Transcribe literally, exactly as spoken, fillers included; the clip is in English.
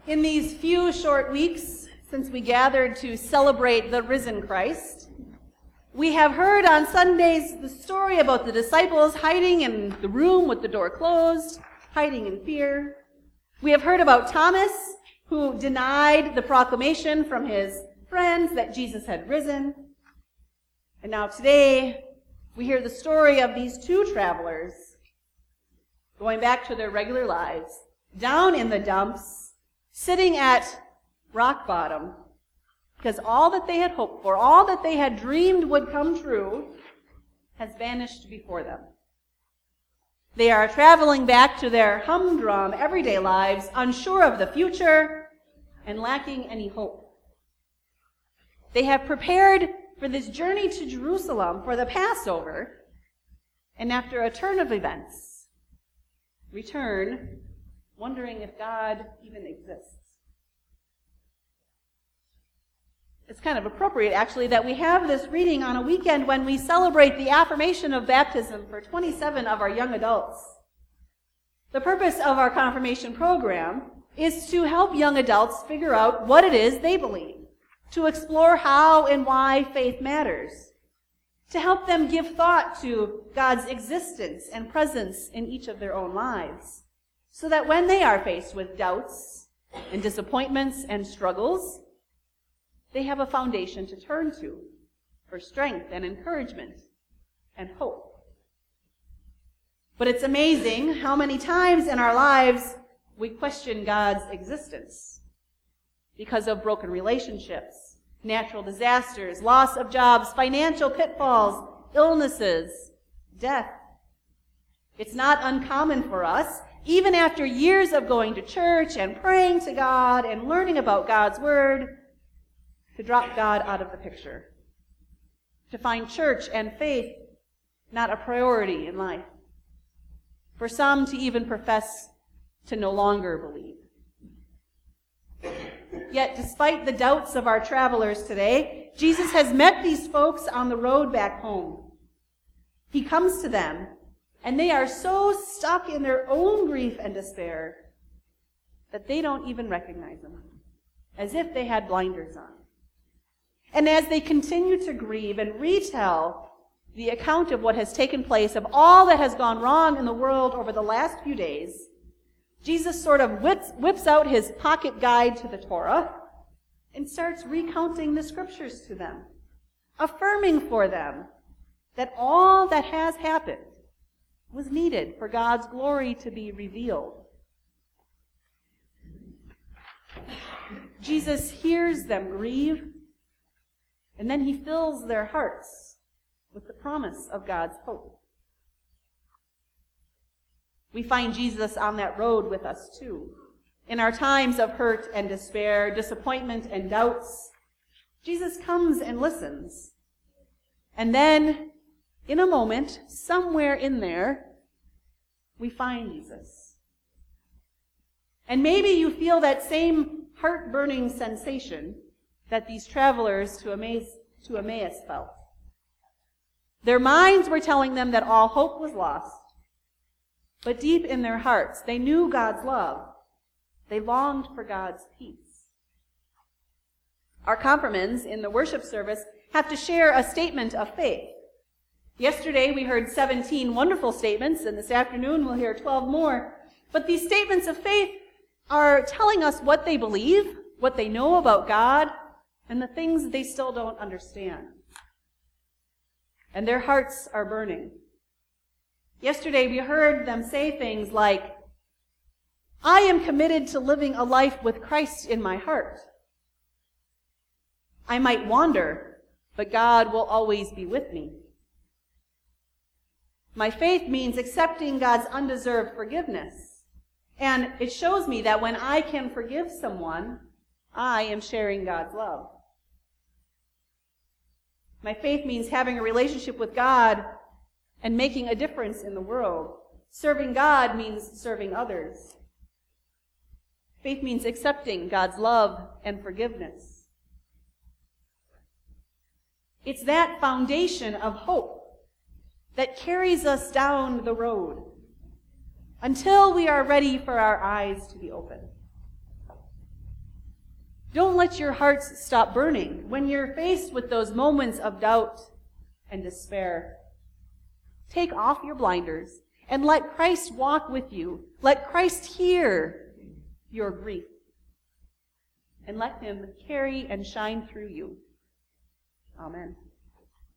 In these few short weeks since we gathered to celebrate the risen Christ, we have heard on Sundays the story about the disciples hiding in the room with the door closed, hiding in fear. We have heard about Thomas, who denied the proclamation from his friends that Jesus had risen. And now today, we hear the story of these two travelers going back to their regular lives, down in the dumps, sitting at rock bottom, because all that they had hoped for, all that they had dreamed would come true, has vanished before them. They are traveling back to their humdrum everyday lives, unsure of the future and lacking any hope. They have prepared for this journey to Jerusalem for the Passover, and after a turn of events, return wondering if God even exists. It's kind of appropriate, actually, that we have this reading on a weekend when we celebrate the affirmation of baptism for twenty-seven of our young adults. The purpose of our confirmation program is to help young adults figure out what it is they believe, to explore how and why faith matters, to help them give thought to God's existence and presence in each of their own lives, so that when they are faced with doubts and disappointments and struggles, they have a foundation to turn to for strength and encouragement and hope. But it's amazing how many times in our lives we question God's existence because of broken relationships, natural disasters, loss of jobs, financial pitfalls, illnesses, death. It's not uncommon for us, even after years of going to church and praying to God and learning about God's Word, to drop God out of the picture, to find church and faith not a priority in life, for some to even profess to no longer believe. Yet, despite the doubts of our travelers today, Jesus has met these folks on the road back home. He comes to them, and they are so stuck in their own grief and despair that they don't even recognize him, as if they had blinders on. And as they continue to grieve and retell the account of what has taken place, of all that has gone wrong in the world over the last few days, Jesus sort of whips, whips out his pocket guide to the Torah and starts recounting the scriptures to them, affirming for them that all that has happened was needed for God's glory to be revealed. Jesus hears them grieve, and then he fills their hearts with the promise of God's hope. We find Jesus on that road with us too. In our times of hurt and despair, disappointment and doubts, Jesus comes and listens. And then, in a moment, somewhere in there, we find Jesus. And maybe you feel that same heart-burning sensation that these travelers to Emmaus, to Emmaus felt. Their minds were telling them that all hope was lost, but deep in their hearts, they knew God's love. They longed for God's peace. Our confirmands in the worship service have to share a statement of faith. Yesterday we heard seventeen wonderful statements, and this afternoon we'll hear twelve more. But these statements of faith are telling us what they believe, what they know about God, and the things they still don't understand. And their hearts are burning. Yesterday we heard them say things like, I am committed to living a life with Christ in my heart. I might wander, but God will always be with me. My faith means accepting God's undeserved forgiveness. And it shows me that when I can forgive someone, I am sharing God's love. My faith means having a relationship with God and making a difference in the world. Serving God means serving others. Faith means accepting God's love and forgiveness. It's that foundation of hope that carries us down the road until we are ready for our eyes to be opened. Don't let your hearts stop burning when you're faced with those moments of doubt and despair. Take off your blinders and let Christ walk with you. Let Christ hear your grief. And let him carry and shine through you. Amen.